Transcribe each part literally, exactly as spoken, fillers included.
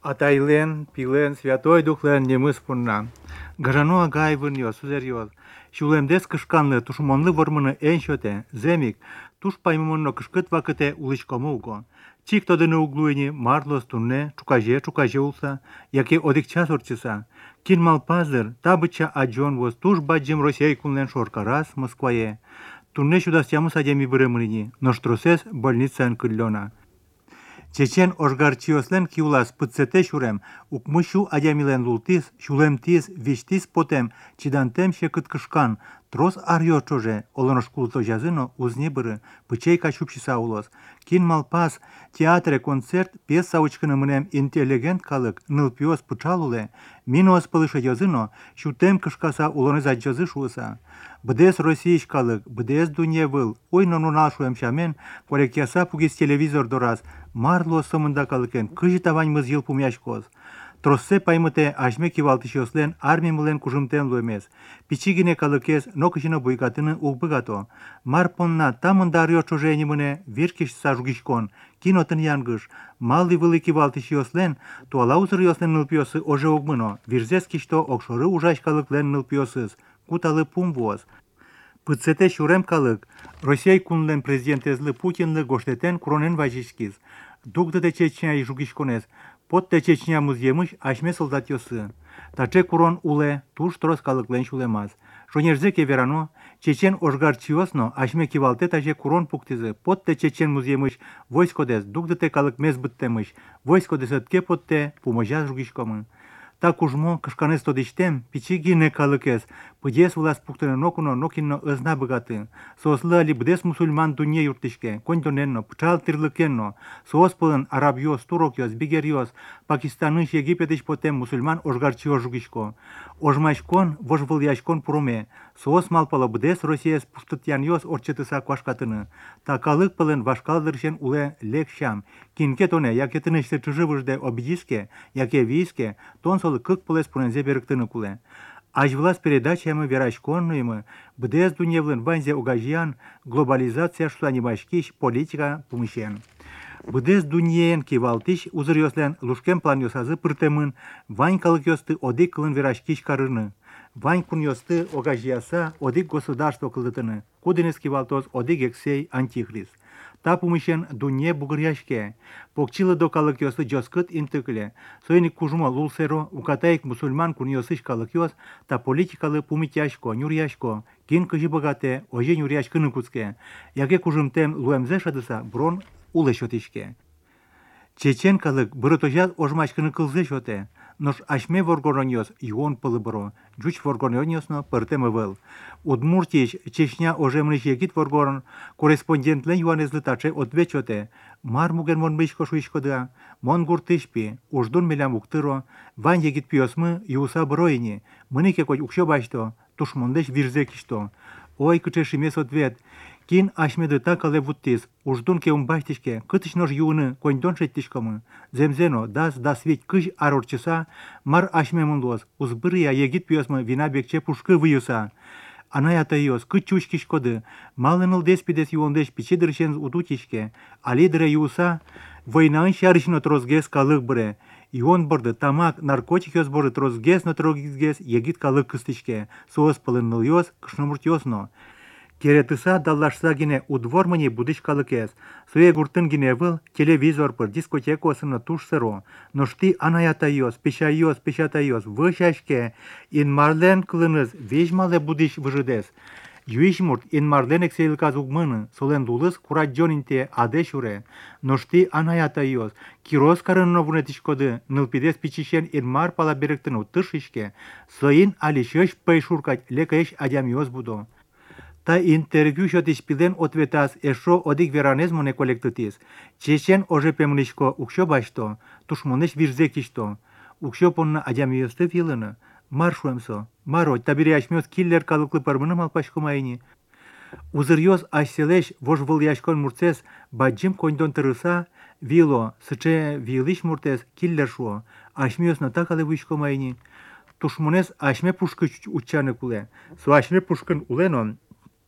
Атайлен, пилен, Святой Духлен немы спунна. Гажано агай выньо, сузерьоз. Шулемдес кышканлы тушмонлы вормыны эн шөте, земик, туш паймымонно кышкыт вакыте улычкому уго. Чик тодыны углуйни марлос тунне, чукаже, чукаже улса, яке одик час орчыса. Кин малпазыр, табыча аджон воз туш баджим Россия кунлен шоркарас Москвае. Тунне шудастямы садями бырымрини, ноштросес больницан кыллёна. Чечен ожгарчиослен киулас пыцете шурем, укмышу адямилен лултис, шулемтис, виштис потем, чидантем шекыт кышкан, трос арьо чоже, олонош култо жазыно узне быры, пычейка шупшиса улос. Кин малпас, театре концерт, пьеса учкыны мынем интеллигент калык, нылпиос пычалуле, минос пылыша жазыно, шутем кышкаса улонез аджазы шуыса. Бдес Российш калык, бдес дуне выл, ой нонунал шуем шамен, корекяса пугис телевизор дораз, марло сомында калыкен, кыжы тавань мыз йыл пумяшкоз. Троссе паймыте ашме кивалтышослен арми мылен кужымтен луемес. Пичигине калыкес нокышино буйкатыны угбыгато. Марпонна тамында арьо чожени мыне виркиш сажугишкон, кинотын янгыш. Малды вылы кивалтышослен, туала узыр йослен нылпиосы оже огмыно, вирзес кишто окшоры ужаш калыклен нылпиосыз, куталы пумвоз. Пыцете шурем калык, Россия кунлен президентезлы Путинлы гоштетен куронен вajishkiz. Дугды де Чечня и жугишконез, под те Чечня муземыш ашме солдатьосы. Таче курон уле, туш трос калыклен шулемаз. Шонерзеке верано, чечен ожгарчиосно, ашме кивалте таже курон пуктизы, под те Чечен муземыш войскодез, дугды те калык мез быттемыш, войскодез отке под те пуможаз жугишкомы. Так ужмо кышканес тодиштем, пичиги не калыкес, пыдес влас пуктыны нокуно нокинно ызна быгаты. Сослы али бдес мусульман дуне юртышке, коньдоненно, пчал тырлыкенно, соос пылын арабьос, турокьос, бигерьос, Пакистаныш, Египетыш потем мусульман ожгарчио жугишко. Ожмашкон, вожвыльяшкон пуруме, соос малпало бдес Россиес пуштытяньос орчетыса квашкатыны. Та калык пылын вашкалдыршен уле лекшам, кинке тоне, яке тынышты чыжывыжде обидиске, яке вийске, тон солы кык пылес пунензе берыктыны куле. Аж власть передачами верашконныймы, бдес дуневлын ванзе угажьян, глобализация шлани башкиш, политика пумышен. Бдес дуньен кивалтиш узыр йослен лушкем план йосазы пыртемын, вань калык йосты одик кылын верашкиш карыны. Вань кун йосты огажьяса одик государство кылдытыны, куденес кивалтоз одик ексей антихрист. Та пумышен дуне бугыряшке, покчилы до калык йосы джоскыт интыкле, сойник кужмо лулсеро, укатаик мусульман кун йосыш калык йос, та политикалы пумитяшко, нюряшко, кин кыжи богате, оже нюряш кыны куцке, яке кужымтем луемзе шадыса брон улы шотишке. Чечен калык бырытожат ожмашкыны кылзе шоте, нош ашме воргороньос ион пылыбыро, жуч воргороньосно пыртемы выл. Удмуртич Чечня ожемлыш егит воргорон, корреспондентлен юанезлы таче отвечоте, мар муген мон бышко шуишкода, мон гуртышпи, уждун мелям уктыро, вань егит пиосмы юуса броини, мыныке коть укшо башто, тушмондеш вирзекишто. Ой, кычешимес ответ, кин ашмеды такале вуттис, уждун ке умбаштишке, кытыш нож юны коньдон шеттишкомы, земзено дас дас ведь кыж арорчыса, мар ашме мунлос, узбырыя егит пиосмы вина бекче пушкы выюса. Анай атайос, кыч чушкишкоды, малыныл деспидес юондеш пичидыршен удутишке, алидыре юса, войнаын шарышно трозгес калык быре, ион борды тамак наркотикёс борды трозгес но трозгес егит калык кыстышке, соос пылынныл йос, кышномурт йосно. Керетыса даллашса гине удвор мыне будыш калыкес, суе гуртын гине выл телевизор пыр дискотекосыны туш сыро, ношти анаятайос, пешайос, пешатайос, вышашке, ин марлен кылыныз вежмале будыш выжыдес. Юишмурт ин марлен эксейлказ угмыны, солен лулыз кураджонинте адешуре, ношти анаятайос, кирос карынно вунетишкоды, нылпидес пичишен ин мар пала беректыну тышишке, соин али шеш пейшуркать лекаеш адямиос будо. Та интервью шотиш пилен ответас эшо одик веранезмо не колектытис. Чечен оже пемнишко укшо башто, тушмонеш вирзекишто. Укшо понна адямиосты филыны. Маршуемсо, маро, табири ашмёс киллер калыклы пармыны малпашко майни. Узырьёс ашселеш вож выльяшкон мурцес баджим коньдон тырыса, вило, сыче вилиш муртес киллер шуо. Ашмёс на такалы вышко майни. Тушмонес ашме пушкы уччаны куле. Со ашме пушкын уленон,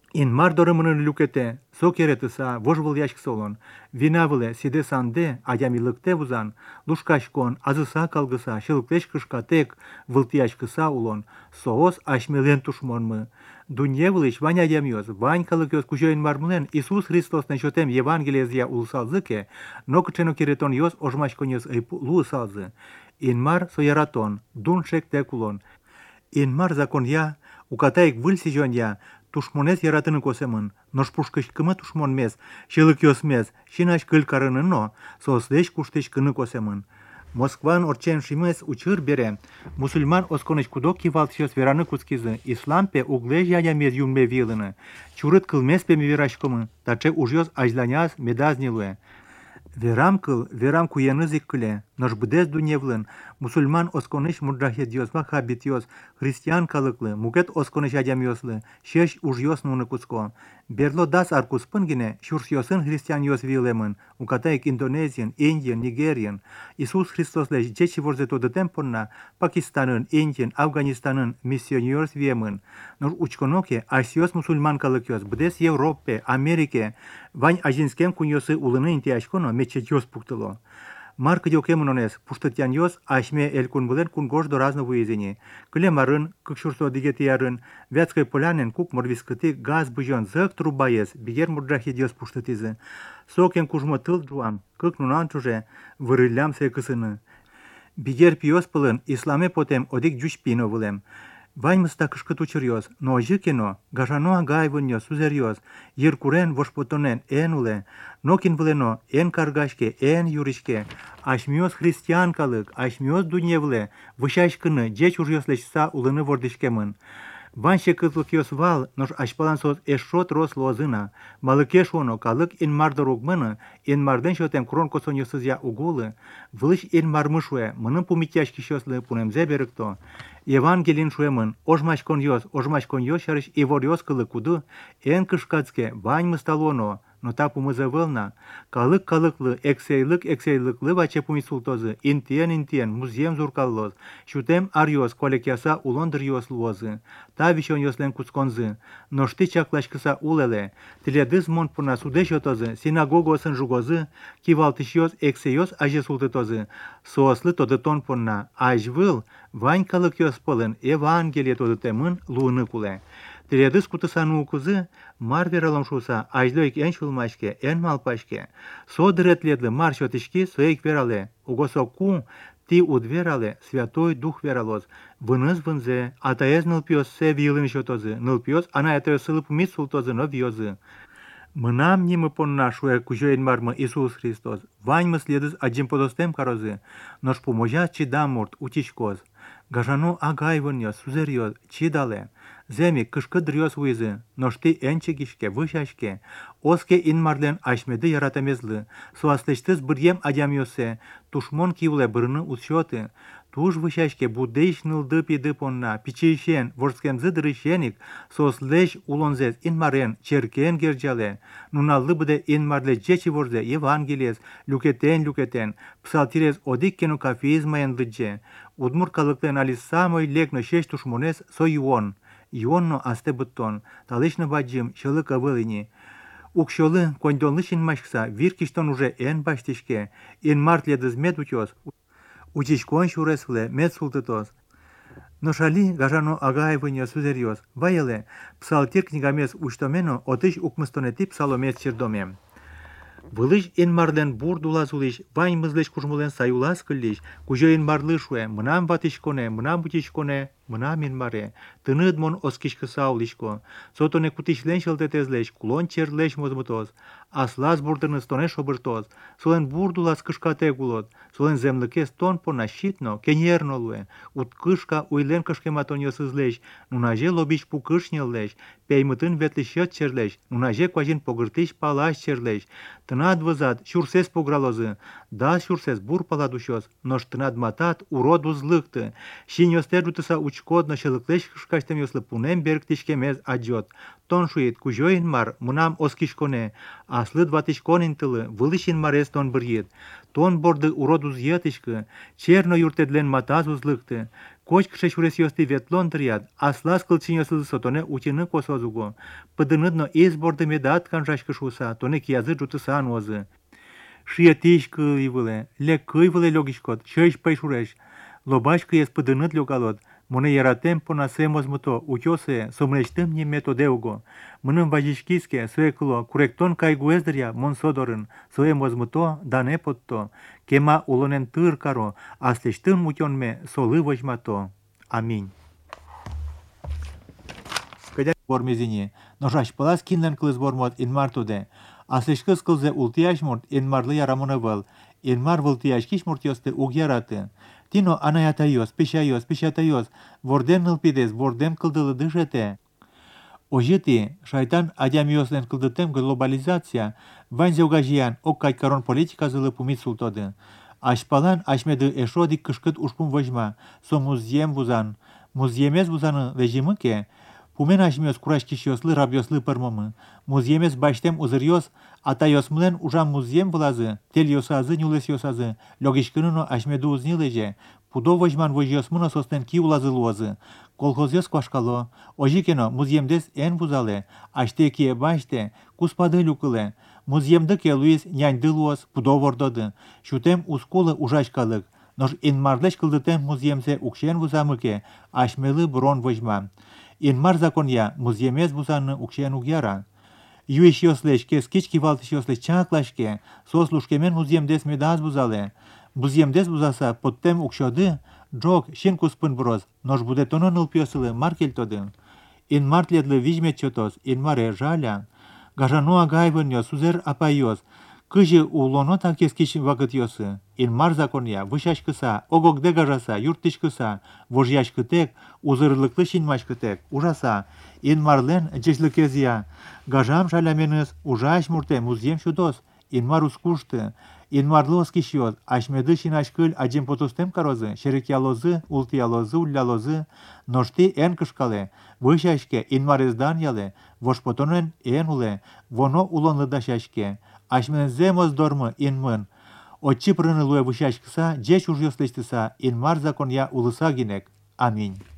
In mar dorămână lucete, socherete sa, vojvul solon, vinavule side sande, adami lăcte vuzan, lușcașcon, azăsa calgăsa, șelcleș câșcatec, vâltiașcăsa ulon, soos așmelen tușmon mă. Dunjevliș, vani adamios, vani calăchios cu join marmulen, Iisus Hristos neșotem Evanghelizia ulusal zâke, nocăceno chireton ios oșmașconios îi lulusal ză. In mar soieraton, dun șec teculon, in mar zaconia, ucataic vâlsi jonia, tușmonez yaratını kosemın, noş pușkăș cămă tușmon mez, și lăchios mez, și naș căl carână no, sosleș cușteș cână kosemın. Moskvan orcen și mez uçır bere, musulman osconeș cu doki valtios verană cuțchiză, islam pe ugleja ya mez yun me vilână, ciurât călmez pe mi verașcămă, dar ce ujios ajlaneaz medaznilue. Veram căl, veram cu yenăzic căle, noș bădez dunevlân, musulman osconeș murdrahedios, vahabitios, hristian calăclă, muget osconeș adamioslı, șeș ujios nună cuțco. Berlo das arcus pângine, șursiosân hristianios vilemân, ucataic indonezien, indien, nigerian. Iisus Hristos legi ceci vorze tot de temponna, Pakistanân, Indien, Afganistanân, misioniors viemân. Noș uçconoche, arsios musulman calăchios, bădez Europe, Amerike, vani ajinskem cuniosă ulână intiașcono, mecetios puctălo. Marcă de ochemănones, puștătianios, așme el cun bălen cun goș doraznă vuiezenie. Câle marân, câcșurso digetiarân, viațcă polianen, cuc morviscăti, gaz băjon, zăc trubaiez, biger murdrahidios puștătiză. Sochen cușmătâl druam, câc nu nanciuje, vărâleam să-i căsână. Biger pios pălân, islame potem, odic giuși pină vălem. Vani măsta câșcătu cerios, no jikeno, gajano agaivânio, suzerios, ier curen voșpotonen, enule, nokin vleno, en cargașche, en iurișche, așmios hristian calăc, așmios dunevle, vășașcână, geci urjos leșsa ulână vordișchemân. Van șecătluchios val, noș așpalansos eșot ros lozâna, malăcheș ono, calăc in mar dorogmână, in marden șotem cron cosoniosăzia ugulă, vlăș in marmâșue, mănâm pumitiaș chișoslă, punem zeberăcto. Evangelin șuemân, oșmaș conios, oșmaș conios șarăș ivorios călăcudă, en câșcațche, vani măstalono, notapu măzăvălna, calăc calăclă, exeilăc exeilăclă va ce pumisultoză, intien intien, muziem zurcallos, șutem arios, colecheasa ulondrios loză, ta vișonios len cuțconză, no știi ce aclașcăsa ulele, tiledâs mon până sudeșotoză, sinagogos în jugoză, chivaltișios exeios ajesultătoză, soslă todăton până, ajvâl, vani calăchios pălân, Evanghelie todătemân, lunăcule. Tiledâs cu tăsanu cuză, mar veralom șusa, ajloic en șulmașche, en malpașche, so drătledlă mar șotișchi, so eic verale, ugoso cu, ti ud verale, Sviatoi Duh veralos, vânăz vânze, ataez nălpios se vilân șotoză, nălpios anaetăio să lăpumit sultoză no vioză. Mânam nimă ponnașuă cu join marmă Iisus Hristos, vani mă sledăz agim podostem caroză, noș pomoja ci da mort utișcoz, gajano agaivănios, suzerios, ci dale, zemi câșcădrios uiză, noști ence ghișche, vâșașche, osche in marlen așmedă yaratamezlă, so asleștăz bâriem adiamiose, tușmon chivule bârnă uțiote, tuș vâșașche, budeiș năl dăpi dăponna, piceișen, vorschem ză drășenic, so sleș ulonzez in maren, cerchen gergeale, nuna lăbăde in marle geci vorze, evanghelez, luceten, luceten, psaltirez odic kenu cafiz mai în lăge, udmur calăclen alisa moi lecnă șești tușmonez, so Ion. Ионно асте быттон, талышны баджим, шылы кавылыни. Укшолы, кондонлышин машкса, виркиштон уже эн баштишке, эн мартледыз мед утёс, учичкон шуресвле мед султытос. Но шали гажано агаевыня сузерьос, ваеле, псалтир книгамес уштомено, отыш укмыстонети псаломес чердомем. Vălăș în marlen burdula zuliș, vani măzleș cușmulen saiulas câliș, cu joi în marlășue, mânam vatișcone, mânam butișcone, mânam în mare, tânăd mon oschișcă saulișco, sotone cutișlen șăltetezleș, culon cerleș mozmătos, aslas burdănă stoneș obărtos, solen burdula scâșcate gulot, solen zemlăches ton pona șitno, keniernolue, ut câșca uilen cășchematonios îzleș, nunaje lobiș pu câșnelleș, pe-ai mătân vetlișet cerleș, nunaje coajin pogârtiș palaș cerleș, tânad văzat, șurses pograloză, da șurses bur paladușos, noș tânad matat, urodu zlâctă, și niosterdută sa ucicodnă și lăcleș câșcaștem eu slăpunem bergtișchemez agiot, tonșuit, cu joi în mar, mânam oschișcone, aslăd vatișcone întâlă, vălăș în mare ton băriet, ton bordă urodu zjetișcă, cerno iurtedlen matazul zlâctă, Коч кшешуресиости ветлон триад, аслас кылчиньосызы сотоне учины косозуго. Пыдыныдно изборды медат канжашкышуса, тоне киязы жутысан озы. Шиятиш кывыле, ле кывыле логишкот, чеш пайшуреш. Лобашка ес пыдыныд логалот, моне яратем понасемоз мото, утёсе, сомлештым не методеуго. Мыным вазишкиске, суекло, куректон кайгуездыря, монсодорын, соемоз мото, дане потто, кема улонен тыр каро, аслештым мутёнме, солы возьмато. Аминь. Кадя бормезине, ножаш палас кинлен кылыз бормот инмартуде, аслешкыз кылзе ултияш мурт инмарлы ярамуны был, инмар вылтияш киш муртьосты уг яраты. Тино анаятайос, пешайос, пешатайос, вордем нылпидес, вордем кылдылы дышете. Ожити, шайтан адямиослен кылдытем глобализация, ванзе угажиян, ок кайкарон политика зылы пумит султоды. Ашпалан ашмеды эшодик кышкыт ушпум вожма, со музьем вузан. Музьемез вузаны вежимыке, пумен ашмиос курашкишиослы рабьослы пырмымы. Музьемез баштем узырьос, атайосмлен ужам музьем влазы, тельосазы нюлесьосазы, логишкыныно ашмеду узнилеже, пудо вожман вожьосмыно состен ки улазы луозы. Колхозьос квашкало, ожикено музьемдес эн вузале, аште кие баште, куспады люкыле. Музьемдыке луис няньды луоз, пудо вордоды. Шутем ускулы ужашкалык. Нож инмарлеш кылдытем музьемсе укшен вузамыке, ашмелы брон вожма. Инмар законя музьемез вузаны укшен угяра. Юишиослеш кес кички валтышиослеш чаклашке, сослушкемен музьемдес медаз вузале. Музьемдес вузаса подтем укшоды, джок шин куспын броз, нож будетоно нылпиосылы маркельтоды. Инмар тледлы вижметчотос, инмаре жаля. Гажануа гайвыньо сузер апайос, кыжы улоно такес кич вакытьосы. Инмар законя вышашкыса, огогде гажаса, юртышкыса, вожьяшкытек, узырлыклы шинмашкытек, ужаса. Инмарлен джешлыкезия, гажам жаляменыз, ужаш мурте музьем шудос, инмар ускушты. Инмарлы оскишиот, ашмеды шинашкыль аджем потустем карозы, шерекьялозы, ултиялозы, уллялозы, ношти эн кышкале, вышашке инмарездан яле, вошпотонен эн уле, воно улонлы дашашке, ашменземоз дормы инмын, отчи прыны луе вышашкыса, джеч ужьослештыса, инмар законя улыса гинек. Аминь.